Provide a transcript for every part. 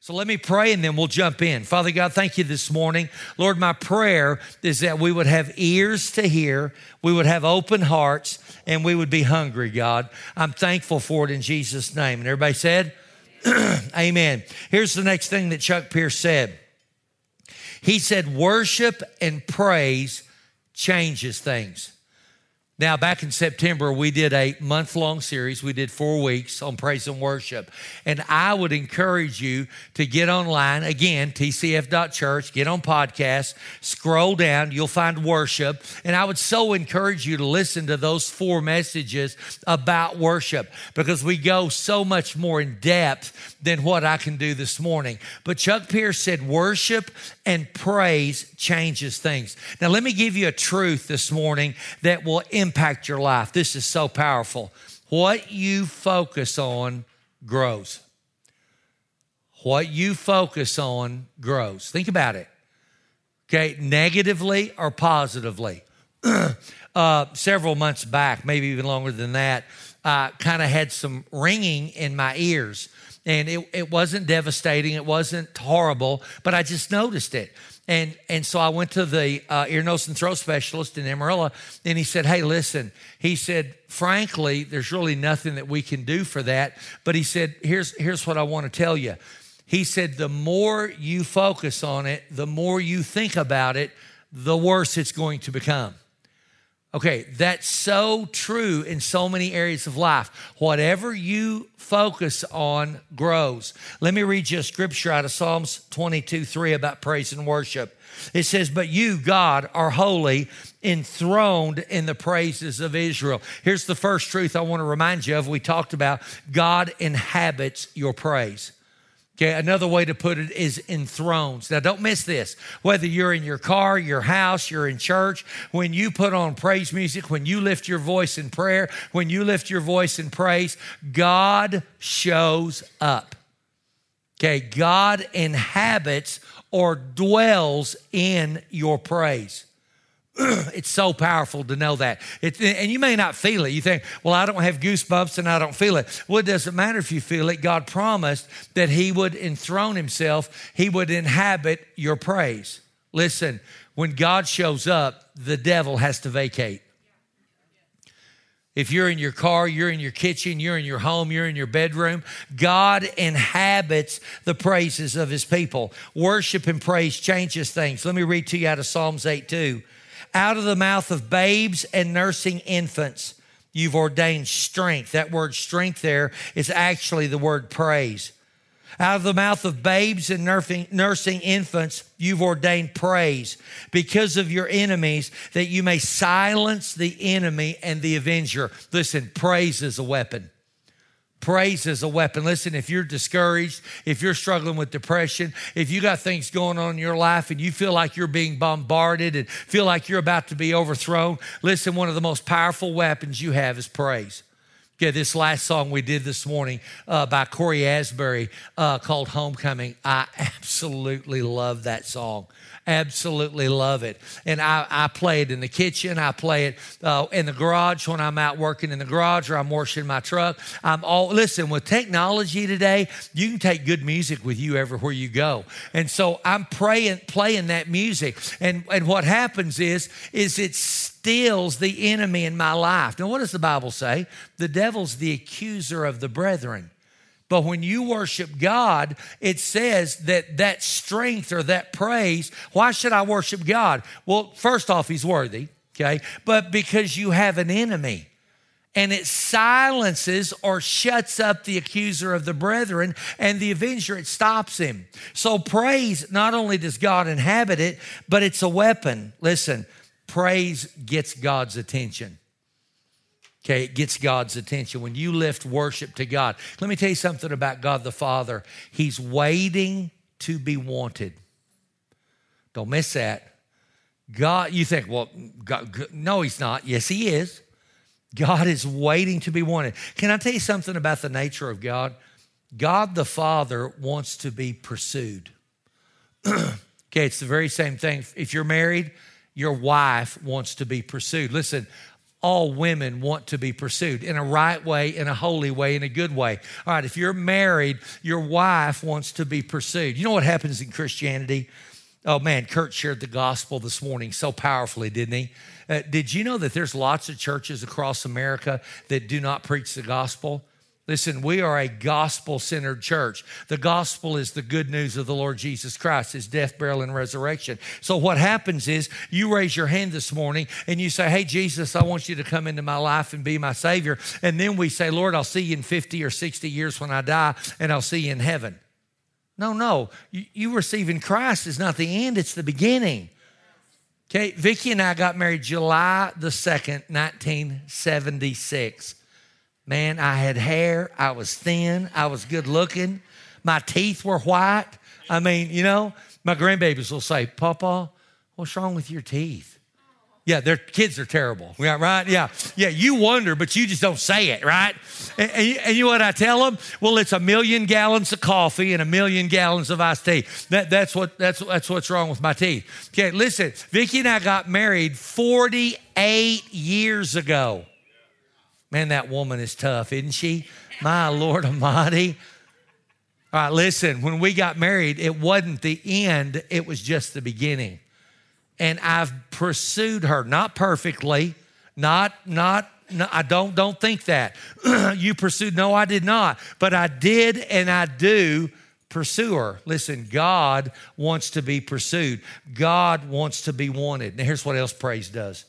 So let me pray and then we'll jump in. Father God, thank you this morning. Lord, my prayer is that we would have ears to hear, we would have open hearts, and we would be hungry, God. I'm thankful for it in Jesus' name. And everybody said, amen. Here's the next thing that Chuck Pierce said. He said, worship and praise changes things. Now, back in September, we did a month-long series. We did 4 weeks on praise and worship. And I would encourage you to get online. Again, tcf.church, get on podcasts, scroll down, you'll find worship. And I would so encourage you to listen to those 4 messages about worship because we go so much more in depth than what I can do this morning. But Chuck Pierce said worship and praise changes things. Now, let me give you a truth this morning that will impact your life. This is so powerful. What you focus on grows. What you focus on grows. Think about it. Okay, negatively or positively. Several months back, maybe even longer than that, I kind of had some ringing in my ears. And it wasn't devastating. It wasn't horrible, but I just noticed it. And so I went to the ear, nose, and throat specialist in Amarillo, and he said, hey, listen. He said, frankly, there's really nothing that we can do for that. But he said, here's what I want to tell you. He said, the more you focus on it, the more you think about it, the worse it's going to become. Okay, that's so true in so many areas of life. Whatever you focus on grows. Let me read you a scripture out of Psalms 22:3 about praise and worship. It says, but you, God, are holy, enthroned in the praises of Israel. Here's the first truth I want to remind you of. We talked about God inhabits your praise. Okay, another way to put it is enthroned. Now, don't miss this. Whether you're in your car, your house, you're in church, when you put on praise music, when you lift your voice in prayer, when you lift your voice in praise, God shows up. Okay, God inhabits or dwells in your praise. It's so powerful to know that. And you may not feel it. You think, well, I don't have goosebumps and I don't feel it. Well, it doesn't matter if you feel it. God promised that he would enthrone himself. He would inhabit your praise. Listen, when God shows up, the devil has to vacate. If you're in your car, you're in your kitchen, you're in your home, you're in your bedroom, God inhabits the praises of his people. Worship and praise changes things. Let me read to you out of Psalms 8:2. Out of the mouth of babes and nursing infants, you've ordained strength. That word strength there is actually the word praise. Out of the mouth of babes and nursing infants, you've ordained praise because of your enemies, that you may silence the enemy and the avenger. Listen, praise is a weapon. Praise is a weapon. Listen, if you're discouraged, if you're struggling with depression, if you got things going on in your life and you feel like you're being bombarded and feel like you're about to be overthrown, listen, one of the most powerful weapons you have is praise. Okay, this last song we did this morning by Corey Asbury called Homecoming. I absolutely love that song. Absolutely love it. And I play it in the kitchen. I play it in the garage when I'm out working in the garage or I'm washing my truck. Listen, with technology today, you can take good music with you everywhere you go. And so I'm playing that music. And what happens is it steals the enemy in my life. Now, what does the Bible say? The devil's the accuser of the brethren. But when you worship God, it says that strength or that praise, why should I worship God? Well, first off, he's worthy, okay? But because you have an enemy. And it silences or shuts up the accuser of the brethren, and the avenger, it stops him. So praise, not only does God inhabit it, but it's a weapon. Listen, praise gets God's attention. Okay, it gets God's attention. When you lift worship to God, let me tell you something about God the Father. He's waiting to be wanted. Don't miss that. God, you think, well, God, no, he's not. Yes, he is. God is waiting to be wanted. Can I tell you something about the nature of God? God the Father wants to be pursued. Okay, it's the very same thing. If you're married, your wife wants to be pursued. Listen, all women want to be pursued in a right way, in a holy way, in a good way. All right, if you're married, your wife wants to be pursued. You know what happens in Christianity? Oh man, Kurt shared the gospel this morning so powerfully, didn't he? Did you know that there's lots of churches across America that do not preach the gospel? Listen, we are a gospel-centered church. The gospel is the good news of the Lord Jesus Christ, his death, burial, and resurrection. So what happens is you raise your hand this morning and you say, hey, Jesus, I want you to come into my life and be my Savior. And then we say, Lord, I'll see you in 50 or 60 years when I die, and I'll see you in heaven. No. You receiving Christ is not the end, it's the beginning. Okay, Vicki and I got married July the 2nd, 1976. Man, I had hair, I was thin, I was good looking, my teeth were white. I mean, you know, my grandbabies will say, Papa, what's wrong with your teeth? Yeah, their kids are terrible, yeah, right? Yeah, you wonder, but you just don't say it, right? And you know what I tell them? Well, it's 1 million gallons of coffee and 1 million gallons of iced tea. That's what's wrong with my teeth. Okay, listen, Vicki and I got married 48 years ago. Man, that woman is tough, isn't she? My Lord Almighty. All right, listen, when we got married, it wasn't the end, it was just the beginning. And I've pursued her, not perfectly, no, I don't think that. You pursued, no, I did not. But I did and I do pursue her. Listen, God wants to be pursued. God wants to be wanted. Now, here's what else praise does.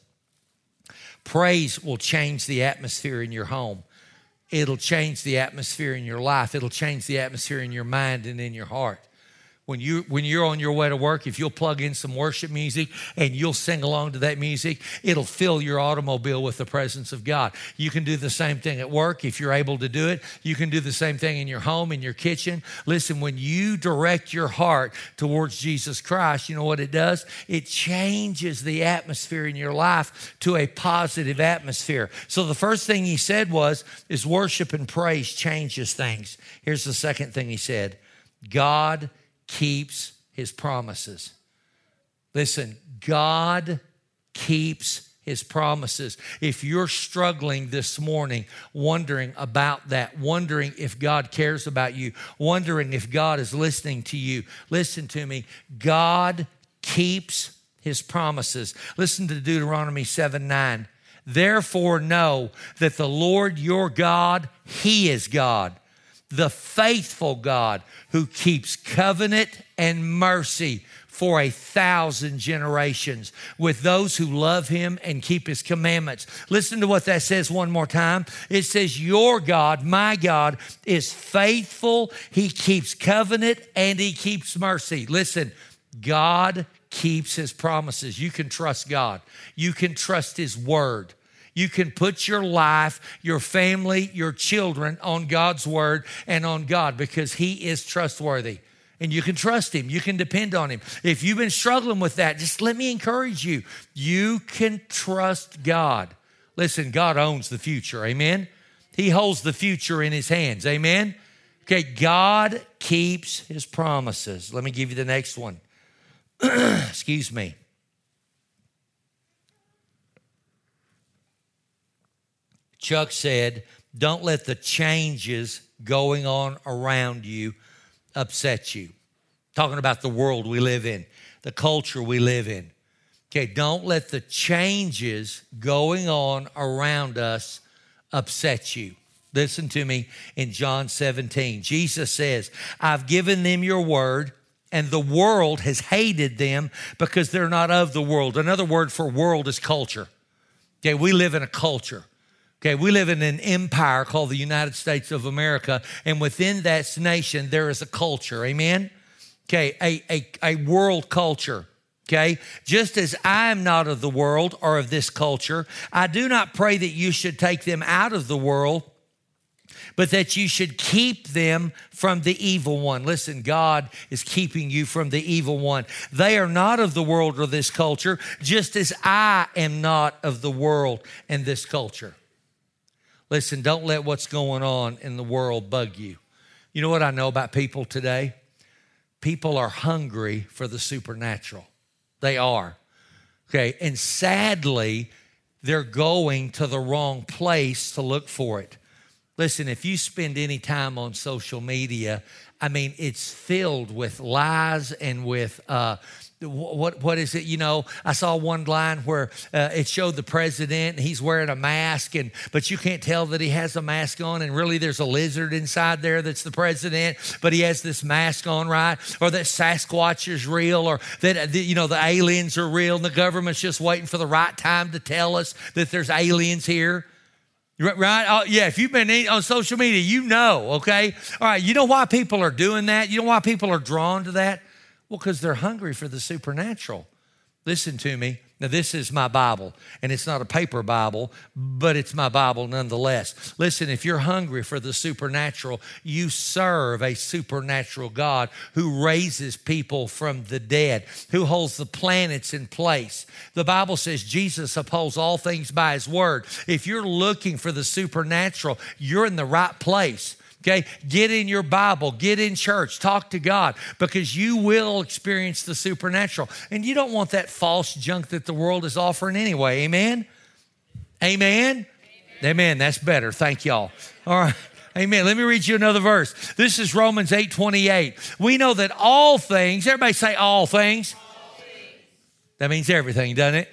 Praise will change the atmosphere in your home. It'll change the atmosphere in your life. It'll change the atmosphere in your mind and in your heart. When you're on your way to work, if you'll plug in some worship music and you'll sing along to that music, it'll fill your automobile with the presence of God. You can do the same thing at work if you're able to do it. You can do the same thing in your home, in your kitchen. Listen, when you direct your heart towards Jesus Christ, you know what it does? It changes the atmosphere in your life to a positive atmosphere. So the first thing he said is worship and praise changes things. Here's the second thing he said. God keeps his promises. Listen, God keeps his promises. If you're struggling this morning, wondering about that, wondering if God cares about you, wondering if God is listening to you, listen to me. God keeps his promises. Listen to Deuteronomy 7:9. Therefore know that the Lord your God, he is God, the faithful God who keeps covenant and mercy for 1,000 generations with those who love him and keep his commandments. Listen to what that says one more time. It says, your God, my God, is faithful. He keeps covenant and he keeps mercy. Listen, God keeps his promises. You can trust God. You can trust his word. You can put your life, your family, your children on God's word and on God because he is trustworthy. And you can trust him. You can depend on him. If you've been struggling with that, just let me encourage you. You can trust God. Listen, God owns the future. Amen? He holds the future in his hands. Amen? Okay, God keeps his promises. Let me give you the next one. Excuse me. Chuck said, don't let the changes going on around you upset you. Talking about the world we live in, the culture we live in. Okay, don't let the changes going on around us upset you. Listen to me in John 17. Jesus says, I've given them your word, and the world has hated them because they're not of the world. Another word for world is culture. Okay, we live in a culture. Okay, we live in an empire called the United States of America, and within that nation, there is a culture, amen? Okay, a world culture, okay? Just as I am not of the world or of this culture, I do not pray that you should take them out of the world, but that you should keep them from the evil one. Listen, God is keeping you from the evil one. They are not of the world or this culture, just as I am not of the world and this culture. Listen, don't let what's going on in the world bug you. You know what I know about people today? People are hungry for the supernatural. They are. Okay, and sadly, they're going to the wrong place to look for it. Listen, if you spend any time on social media, I mean, it's filled with lies and with what is it? You know, I saw one line where it showed the president, and he's wearing a mask, but you can't tell that he has a mask on, and really there's a lizard inside there that's the president, but he has this mask on, right? Or that Sasquatch is real, or that, you know, the aliens are real, and the government's just waiting for the right time to tell us that there's aliens here. Right? Oh, yeah, if you've been on social media, you know, okay? All right, you know why people are doing that? You know why people are drawn to that? Well, because they're hungry for the supernatural. Listen to me. Now, this is my Bible, and it's not a paper Bible, but it's my Bible nonetheless. Listen, if you're hungry for the supernatural, you serve a supernatural God who raises people from the dead, who holds the planets in place. The Bible says Jesus upholds all things by his word. If you're looking for the supernatural, you're in the right place. Okay, get in your Bible, get in church, talk to God, because you will experience the supernatural. And you don't want that false junk that the world is offering anyway. Amen? Amen? Amen. That's better. Thank y'all. All right. Amen. Let me read you another verse. This is Romans 8:28. We know that all things, everybody say all things. All things. That means everything, doesn't it?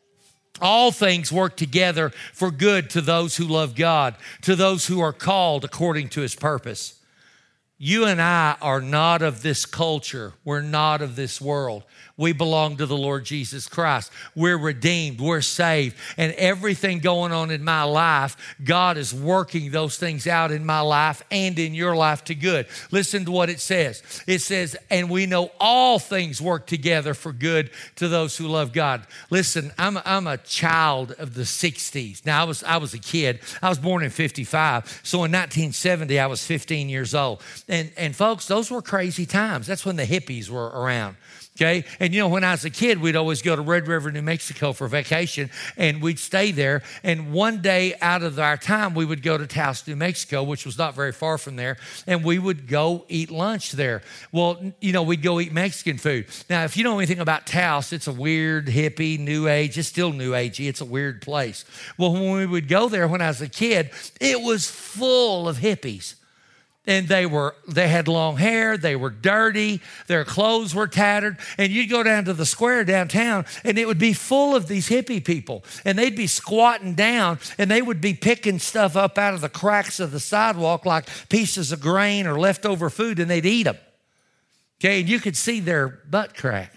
All things work together for good to those who love God, to those who are called according to his purpose. You and I are not of this culture. We're not of this world. We belong to the Lord Jesus Christ. We're redeemed. We're saved. And everything going on in my life, God is working those things out in my life and in your life to good. Listen to what it says. It says, and we know all things work together for good to those who love God. Listen, I'm a child of the 60s. Now, I was a kid. I was born in 55. So in 1970, I was 15 years old. And folks, those were crazy times. That's when the hippies were around. Okay. And you know, when I was a kid, we'd always go to Red River, New Mexico for vacation, and we'd stay there. And one day out of our time, we would go to Taos, New Mexico, which was not very far from there. And we would go eat lunch there. Well, you know, we'd go eat Mexican food. Now, if you know anything about Taos, it's a weird, hippie, new age. It's still new agey. It's a weird place. Well, when we would go there when I was a kid, it was full of hippies. And they had long hair, they were dirty, their clothes were tattered, and you'd go down to the square downtown, and it would be full of these hippie people, and they'd be squatting down, and they would be picking stuff up out of the cracks of the sidewalk like pieces of grain or leftover food, and they'd eat them. Okay, and you could see their butt crack.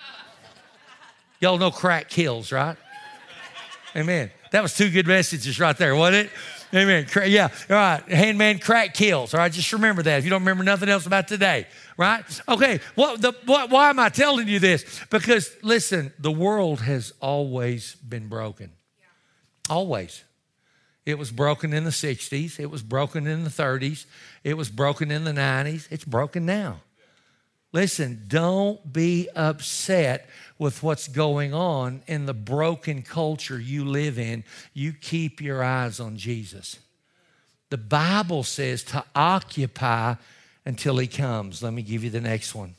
Y'all know crack kills, right? Amen. That was two good messages right there, wasn't it? Amen. Yeah, all right. Handman, crack kills. All right, just remember that if you don't remember nothing else about today, right? Okay, why am I telling you this? Because, listen, the world has always been broken. Always. It was broken in the 60s. It was broken in the 30s. It was broken in the 90s. It's broken now. Listen, don't be upset with what's going on in the broken culture you live in. You keep your eyes on Jesus. The Bible says to occupy until he comes. Let me give you the next one.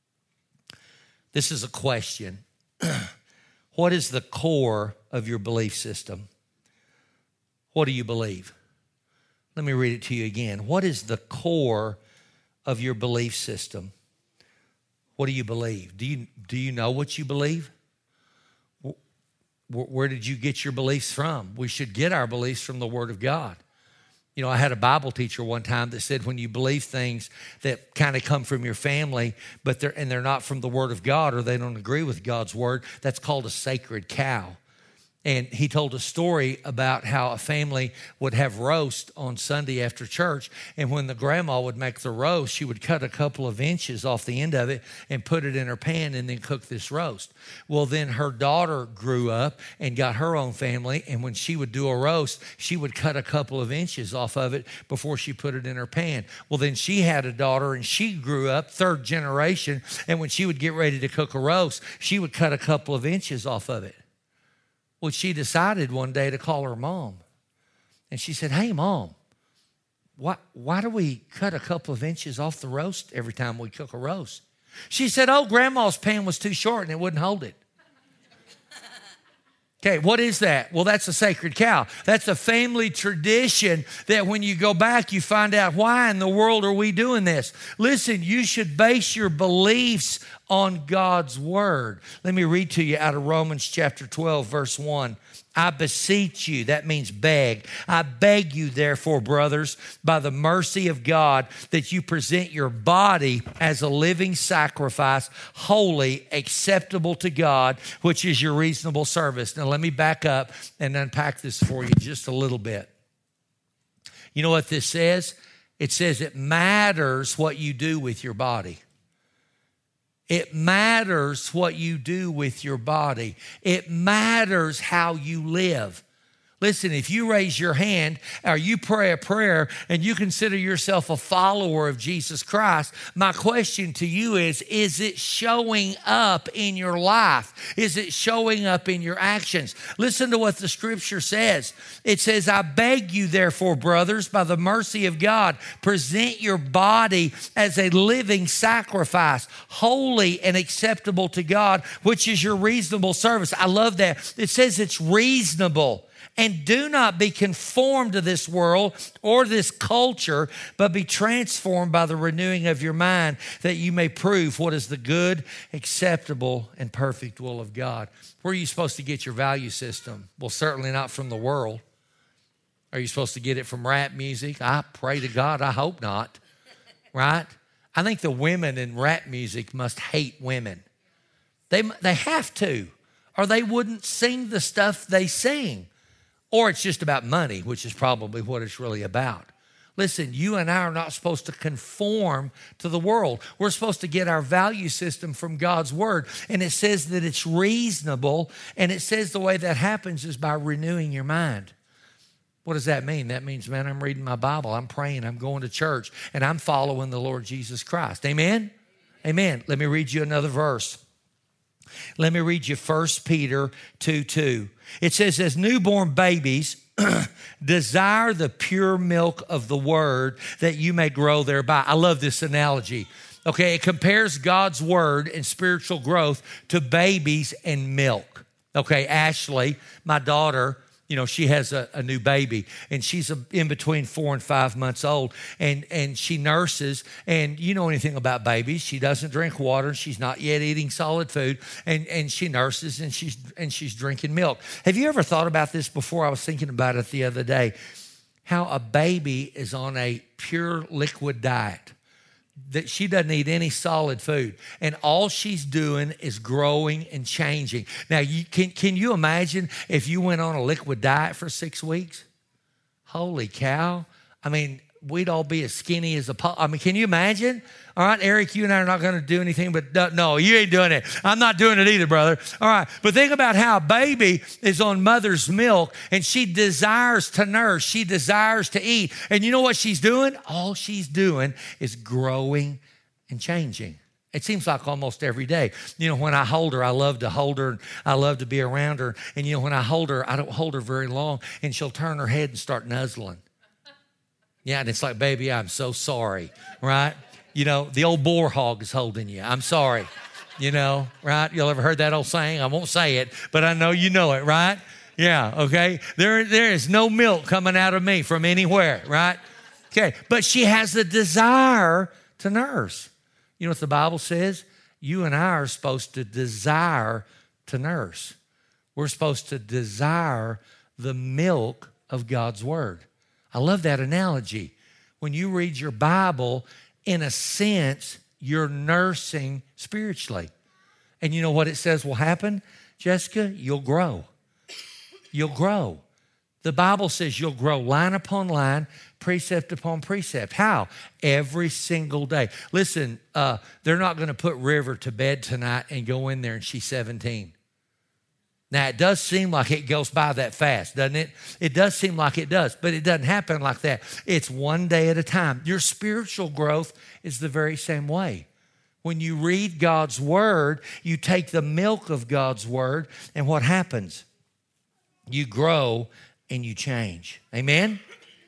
This is a question. What is the core of your belief system? What do you believe? Let me read it to you again. What is the core of your belief system? What do you believe? Do you know what you believe? Where did you get your beliefs from? We should get our beliefs from the Word of God. You know, I had a Bible teacher one time that said when you believe things that kind of come from your family, but they're not from the Word of God, or they don't agree with God's Word, that's called a sacred cow. And he told a story about how a family would have roast on Sunday after church. And when the grandma would make the roast, she would cut a couple of inches off the end of it and put it in her pan and then cook this roast. Well, then her daughter grew up and got her own family. And when she would do a roast, she would cut a couple of inches off of it before she put it in her pan. Well, then she had a daughter and she grew up, third generation. And when she would get ready to cook a roast, she would cut a couple of inches off of it. Well, she decided one day to call her mom. And she said, hey, Mom, why do we cut a couple of inches off the roast every time we cook a roast? She said, oh, Grandma's pan was too short and it wouldn't hold it. Okay, what is that? Well, that's a sacred cow. That's a family tradition that when you go back, you find out why in the world are we doing this? Listen, you should base your beliefs on God's word. Let me read to you out of Romans chapter 12, verse 1. I beseech you, that means beg. I beg you, therefore, brothers, by the mercy of God, that you present your body as a living sacrifice, holy, acceptable to God, which is your reasonable service. Now, let me back up and unpack this for you just a little bit. You know what this says? It says it matters what you do with your body. It matters what you do with your body. It matters how you live. Listen, if you raise your hand or you pray a prayer and you consider yourself a follower of Jesus Christ, my question to you is it showing up in your life? Is it showing up in your actions? Listen to what the scripture says. It says, I beg you, therefore, brothers, by the mercy of God, present your body as a living sacrifice, holy and acceptable to God, which is your reasonable service. I love that. It says it's reasonable. And do not be conformed to this world or this culture, but be transformed by the renewing of your mind, that you may prove what is the good, acceptable, and perfect will of God. Where are you supposed to get your value system? Well, certainly not from the world. Are you supposed to get it from rap music? I pray to God, I hope not, right? I think the women in rap music must hate women. They have to, or they wouldn't sing the stuff they sing. Or it's just about money, which is probably what it's really about. Listen, you and I are not supposed to conform to the world. We're supposed to get our value system from God's word. And it says that it's reasonable. And it says the way that happens is by renewing your mind. What does that mean? That means, man, I'm reading my Bible, I'm praying, I'm going to church, and I'm following the Lord Jesus Christ. Amen? Amen. Let me read you another verse. Let me read you 1 Peter 2:2. It says, as newborn babies, desire the pure milk of the word that you may grow thereby. I love this analogy. Okay, it compares God's word and spiritual growth to babies and milk. Okay, Ashley, my daughter, you know, she has a new baby, and she's in between 4 and 5 months old, and she nurses, and you know anything about babies. She doesn't drink water. She's not yet eating solid food, and she nurses, and she's drinking milk. Have you ever thought about this before? I was thinking about it the other day, how a baby is on a pure liquid diet, that she doesn't eat any solid food, and all she's doing is growing and changing. Now, can you imagine if you went on a liquid diet for 6 weeks? Holy cow. I mean, we'd all be as skinny as can you imagine? All right, Eric, you and I are not going to do anything, but no, you ain't doing it. I'm not doing it either, brother. All right, but think about how a baby is on mother's milk, and she desires to nurse. She desires to eat. And you know what she's doing? All she's doing is growing and changing. It seems like almost every day. You know, when I hold her, I love to hold her. I love to be around her. And, you know, when I hold her, I don't hold her very long, and she'll turn her head and start nuzzling. Yeah, and it's like, baby, I'm so sorry, right? You know, the old boar hog is holding you. I'm sorry, you know, right? Y'all ever heard that old saying? I won't say it, but I know you know it, right? Yeah, okay. There is no milk coming out of me from anywhere, right? Okay, but she has the desire to nurse. You know what the Bible says? You and I are supposed to desire to nurse. We're supposed to desire the milk of God's word. I love that analogy. When you read your Bible, in a sense, you're nursing spiritually. And you know what it says will happen, Jessica? You'll grow. You'll grow. The Bible says you'll grow line upon line, precept upon precept. How? Every single day. Listen, they're not going to put River to bed tonight and go in there and she's 17. Now, it does seem like it goes by that fast, doesn't it? It does seem like it does, but it doesn't happen like that. It's one day at a time. Your spiritual growth is the very same way. When you read God's word, you take the milk of God's word, and what happens? You grow and you change. Amen?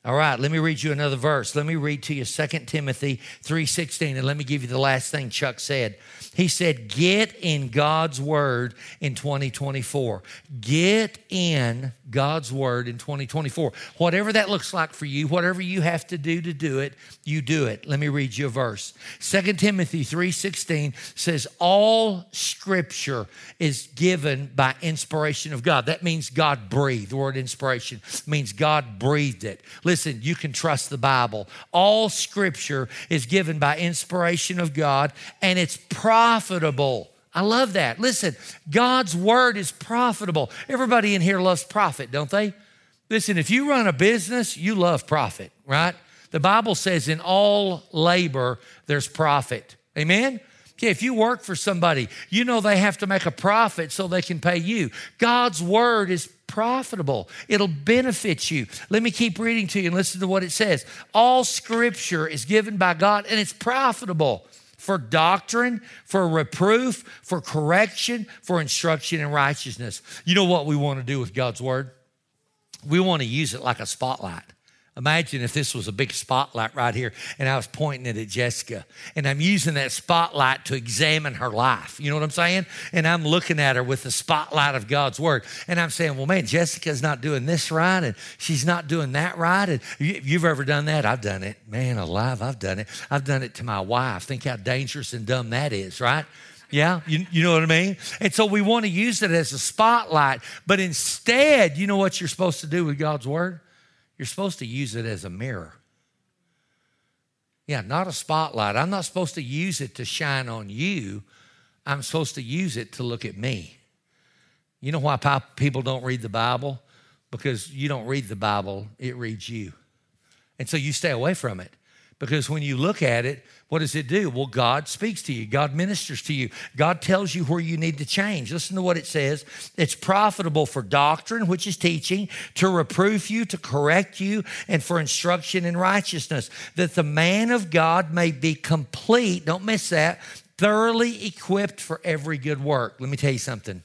All right, let me read you another verse. Let me read to you 2 Timothy 3:16, and let me give you the last thing Chuck said. He said, get in God's word in 2024. Get in God's word in 2024. Whatever that looks like for you, whatever you have to do it, you do it. Let me read you a verse. 2 Timothy 3:16 says, all scripture is given by inspiration of God. That means God breathed. The word inspiration means God breathed it. Listen, you can trust the Bible. All scripture is given by inspiration of God, and it's profitable. I love that. Listen, God's word is profitable. Everybody in here loves profit, don't they? Listen, if you run a business, you love profit, right? The Bible says in all labor, there's profit. Amen? Okay, if you work for somebody, you know they have to make a profit so they can pay you. God's word is profitable. It'll benefit you. Let me keep reading to you and listen to what it says. All scripture is given by God, and it's profitable for doctrine, for reproof, for correction, for instruction in righteousness. You know what we want to do with God's word? We want to use it like a spotlight. Imagine if this was a big spotlight right here and I was pointing it at Jessica, and I'm using that spotlight to examine her life. You know what I'm saying? And I'm looking at her with the spotlight of God's word. And I'm saying, well, man, Jessica's not doing this right, and she's not doing that right. And you've ever done that? I've done it. Man alive, I've done it. I've done it to my wife. Think how dangerous and dumb that is, right? Yeah, you know what I mean? And so we want to use it as a spotlight, but instead, you know what you're supposed to do with God's word? You're supposed to use it as a mirror. Yeah, not a spotlight. I'm not supposed to use it to shine on you. I'm supposed to use it to look at me. You know why people don't read the Bible? Because you don't read the Bible, it reads you. And so you stay away from it. Because when you look at it, what does it do? Well, God speaks to you. God ministers to you. God tells you where you need to change. Listen to what it says. It's profitable for doctrine, which is teaching, to reproof you, to correct you, and for instruction in righteousness, that the man of God may be complete, don't miss that, thoroughly equipped for every good work. Let me tell you something.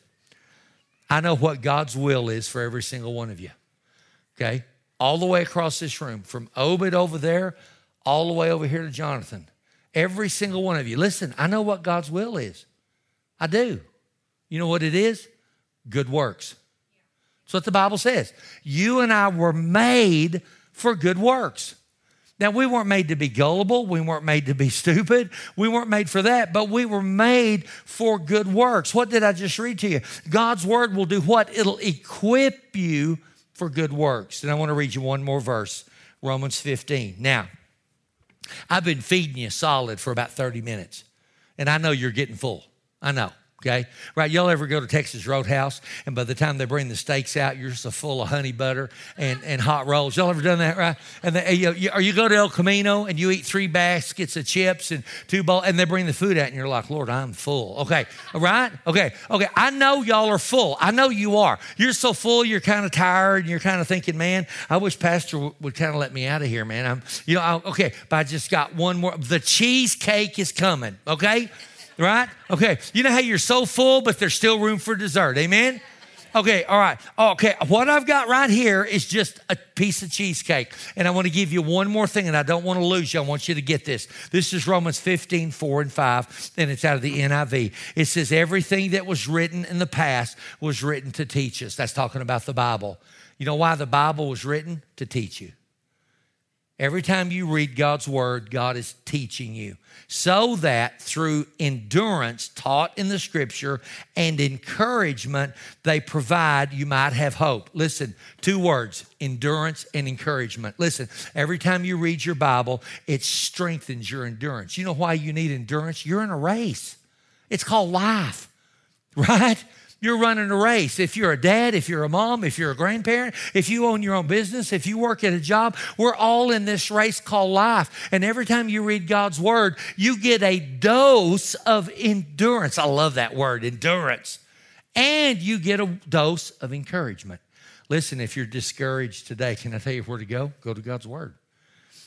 I know what God's will is for every single one of you, okay? All the way across this room, from Obed over there, all the way over here to Jonathan. Every single one of you. Listen, I know what God's will is. I do. You know what it is? Good works. That's what the Bible says. You and I were made for good works. Now, we weren't made to be gullible. We weren't made to be stupid. We weren't made for that, but we were made for good works. What did I just read to you? God's word will do what? It'll equip you for good works. And I want to read you one more verse, Romans 15. Now, I've been feeding you solid for about 30 minutes, and I know you're getting full. I know, okay? Right, y'all ever go to Texas Roadhouse, and by the time they bring the steaks out, you're so full of honey butter and hot rolls. Y'all ever done that, right? And or you go to El Camino, and you eat 3 baskets of chips and 2 bowls, and they bring the food out, and you're like, Lord, I'm full. Okay, right? Okay, okay. I know y'all are full. I know you are. You're so full, you're kind of tired, and you're kind of thinking, man, I wish Pastor would kind of let me out of here, man. Okay, but I just got one more. The cheesecake is coming, okay? Right? Okay. You know how you're so full, but there's still room for dessert. Amen? Okay. All right. Okay. What I've got right here is just a piece of cheesecake. And I want to give you one more thing, and I don't want to lose you. I want you to get this. This is Romans 15, 4 and 5, and it's out of the NIV. It says, everything that was written in the past was written to teach us. That's talking about the Bible. You know why the Bible was written? To teach you. Every time you read God's word, God is teaching you so that through endurance taught in the scripture and encouragement they provide, you might have hope. Listen, 2 words, endurance and encouragement. Listen, every time you read your Bible, it strengthens your endurance. You know why you need endurance? You're in a race. It's called life, right? You're running a race. If you're a dad, if you're a mom, if you're a grandparent, if you own your own business, if you work at a job, we're all in this race called life. And every time you read God's word, you get a dose of endurance. I love that word, endurance. And you get a dose of encouragement. Listen, if you're discouraged today, can I tell you where to go? Go to God's word.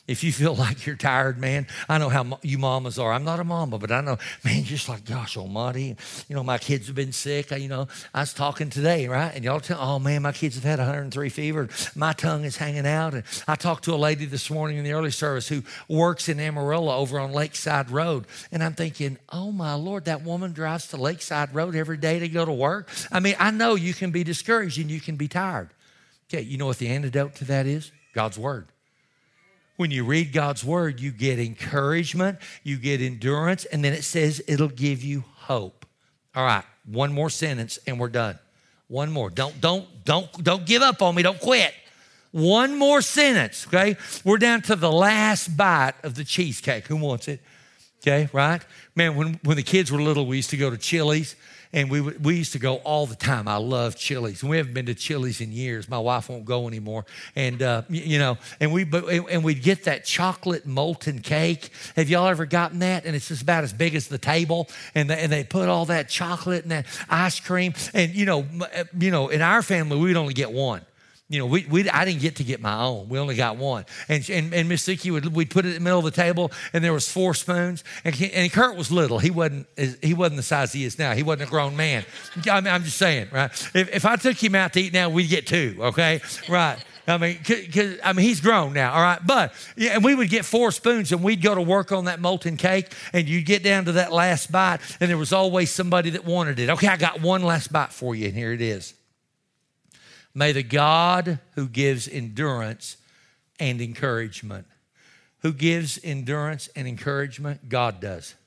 If you feel like you're tired, man, I know how you mamas are. I'm not a mama, but I know, man, you're just like, gosh almighty. My kids have been sick. I was talking today, right? And y'all tell, oh, man, my kids have had 103 fever. My tongue is hanging out. And I talked to a lady this morning in the early service who works in Amarillo over on Lakeside Road. And I'm thinking, oh, my Lord, that woman drives to Lakeside Road every day to go to work. I mean, I know you can be discouraged and you can be tired. Okay, you know what the antidote to that is? God's word. When you read God's word, you get encouragement, you get endurance, and then it says it'll give you hope. All right, one more sentence and we're done. One more. Don't give up on me. Don't quit. One more sentence, okay? We're down to the last bite of the cheesecake. Who wants it? Okay, right? Man, when the kids were little, we used to go to Chili's. And we used to go all the time. I love Chili's. We haven't been to Chili's in years. My wife won't go anymore. And, and we'd get that chocolate molten cake. Have y'all ever gotten that? And it's just about as big as the table. And they put all that chocolate and that ice cream. And, in our family, we'd only get one. I didn't get to get my own. We only got one. And Miss Vicky we'd put it in the middle of the table, and there was 4 spoons. And Kurt was little. He wasn't the size he is now. He wasn't a grown man. I mean, I'm just saying, right? If I took him out to eat now, we'd get 2, okay? Right. I mean, he's grown now, all right? But, yeah, and we would get 4 spoons, and we'd go to work on that molten cake, and you'd get down to that last bite, and there was always somebody that wanted it. Okay, I got one last bite for you, and here it is. May the God who gives endurance and encouragement, who gives endurance and encouragement, God does.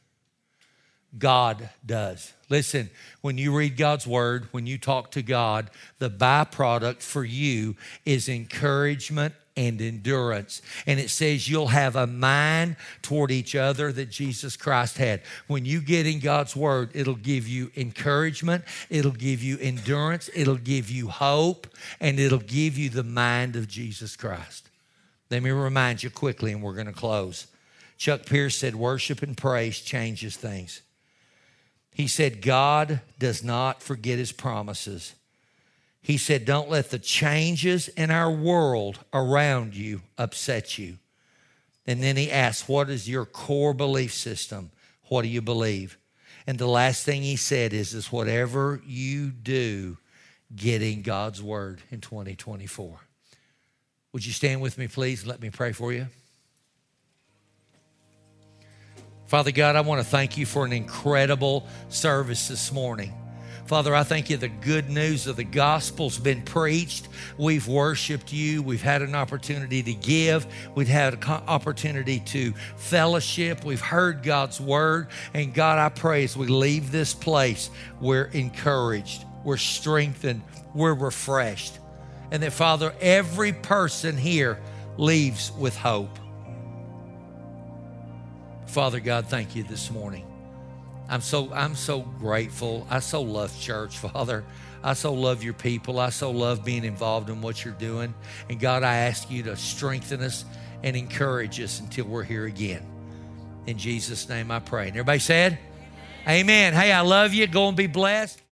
God does. Listen, when you read God's word, when you talk to God, the byproduct for you is encouragement and endurance. And it says you'll have a mind toward each other that Jesus Christ had. When you get in God's word, it'll give you encouragement, it'll give you endurance, it'll give you hope, and it'll give you the mind of Jesus Christ. Let me remind you quickly, and we're going to close. Chuck Pierce said, worship and praise changes things. He said, God does not forget his promises. He said, don't let the changes in our world around you upset you. And then he asked, what is your core belief system? What do you believe? And the last thing he said is whatever you do, get in God's word in 2024. Would you stand with me, please? Let me pray for you. Father God, I want to thank you for an incredible service this morning. Father, I thank you the good news of the gospel's been preached. We've worshiped you. We've had an opportunity to give. We've had an opportunity to fellowship. We've heard God's word. And God, I pray as we leave this place, we're encouraged, we're strengthened, we're refreshed. And that, Father, every person here leaves with hope. Father God, thank you this morning. I'm so grateful. I so love church, Father. I so love your people. I so love being involved in what you're doing. And God, I ask you to strengthen us and encourage us until we're here again. In Jesus' name I pray. And everybody said, Amen. Hey, I love you. Go and be blessed.